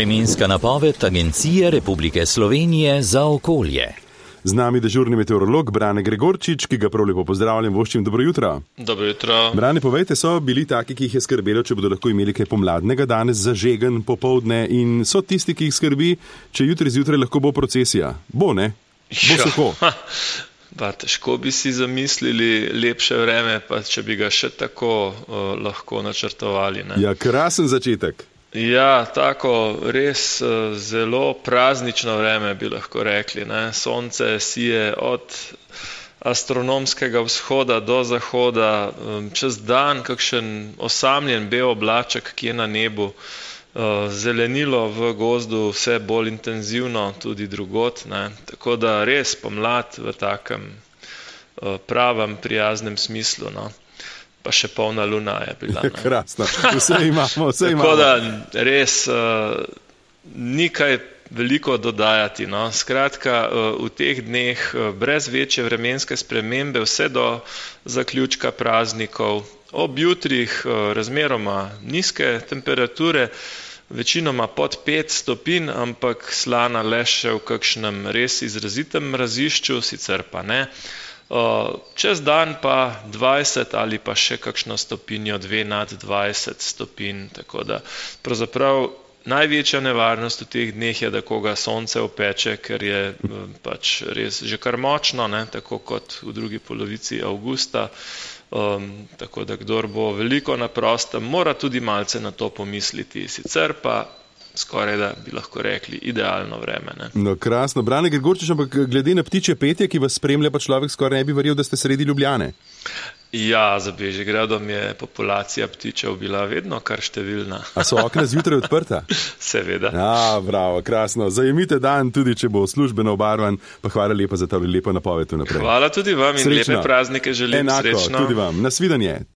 Vremenska napoved Agencije Republike Slovenije za okolje. Z nami dežurni meteorolog Brane Gregorčič, ki ga prav lepo pozdravljam, voščim dobro jutro. Dobro jutro. Brane, povejte, so bili taki, ki jih je skrbelo, če bodo lahko imeli kaj pomladnega danes zažegen popoldne, in so tisti, ki jih skrbi, če jutri zjutraj lahko bo procesija? Bo, ne? Bo suho. Težko bi si zamislili lepše vreme, pa če bi ga še tako lahko načrtovali. Ne? Ja, krasen začetek. Ja, tako res zelo praznično vreme bi lahko rekli. Ne? Sonce sije od astronomskega vzhoda do zahoda, čez dan kakšen osamljen bel oblaček, ki je na nebu, zelenilo v gozdu vse bolj intenzivno, tudi drugod. Ne? Tako da res pomlad v takem pravem, prijaznem smislu. No? Pa še polna luna je bila. Ne? Krasno, vse imamo. Tako da res ni kaj veliko dodajati. No? Skratka, v teh dneh brez večje vremenske spremembe vse do zaključka praznikov, ob jutrih razmeroma nizke temperature, večinoma pod 5 stopinj, ampak slana le še v kakšnem res izrazitem mrazišču, sicer pa ne. Čez dan pa 20 ali pa še kakšno stopinjo, 2 nad 20 stopinj, tako da pravzaprav največja nevarnost v teh dneh je, da koga sonce opeče, ker je pač res že kar močno, ne, tako kot v drugi polovici avgusta, tako da kdor bo veliko na prostem, mora tudi malce na to pomisliti, sicer pa skoraj da bi lahko rekli idealno vreme. Ne? No, krasno. Brane Gregorčič, ampak glede na ptičje petje, ki vas spremlja, pa človek skoraj ne bi verjel, da ste sredi Ljubljane. Ja, za Bežigradom je populacija ptičev bila vedno kar številna. A so okna zjutraj odprta? Seveda. Ja, bravo, krasno. Zajemite dan, tudi če bo službeno obarvan, pa hvala lepa za to lepo napoved vnaprej. Hvala tudi vam in Srečno. Lepe praznike želim. Enako, srečno. Tudi vam. Nasvidenje.